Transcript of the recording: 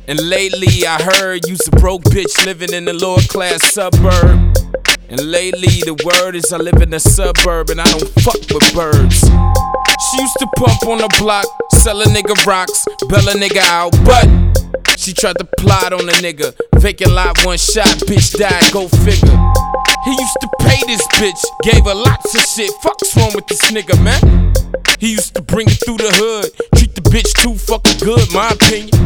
And lately I heard you's a broke bitch living in a lower class suburb. And lately the word is I live in a suburb and I don't fuck with birds. She used to pump on the block, sell a nigga rocks, bail a nigga out, but she tried to plot on a nigga. Vacant lot, one shot, bitch died, go figure. He used to pay this bitch, gave her lots of shit. Fuck's wrong with this nigga, man? He used to bring it through the hood, treat the bitch too fucking good, my opinion.